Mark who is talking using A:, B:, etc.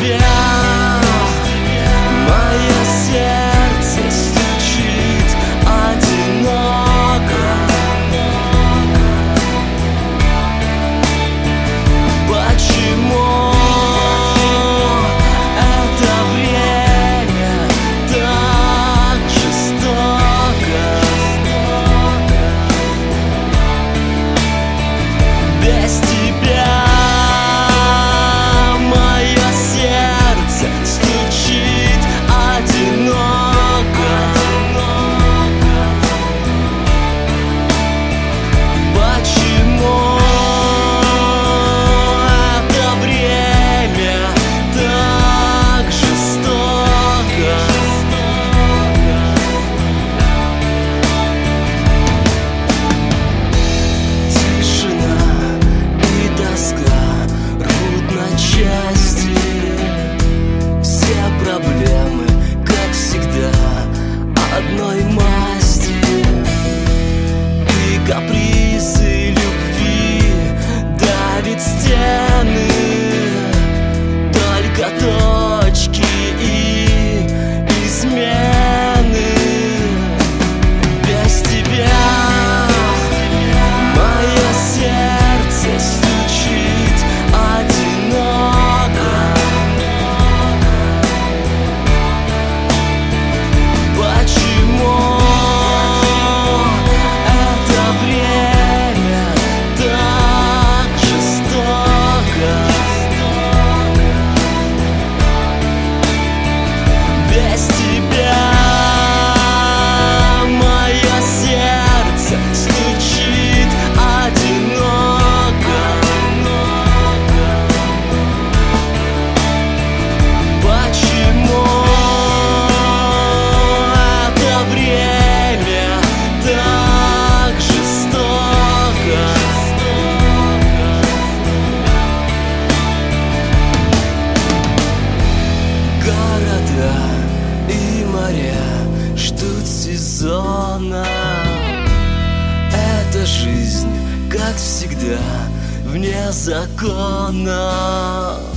A: тебя мое сердце стучит одиноко. Почему это время так жестоко? Без тебя мое сердце стучит одиноко. Почему это время так жестоко? Тишина и тоска рвут на части. Все проблемы, как всегда, одной масти. И капризы любви давит стены. Только точки и измены. Без тебя мое сердце стучит одиноко. Почему это время так жестоко? Без тебя мое сердце стучит одиноко. Почему это время так жестоко? Города и моря ждут сезона. Это жизнь, как всегда, вне закона.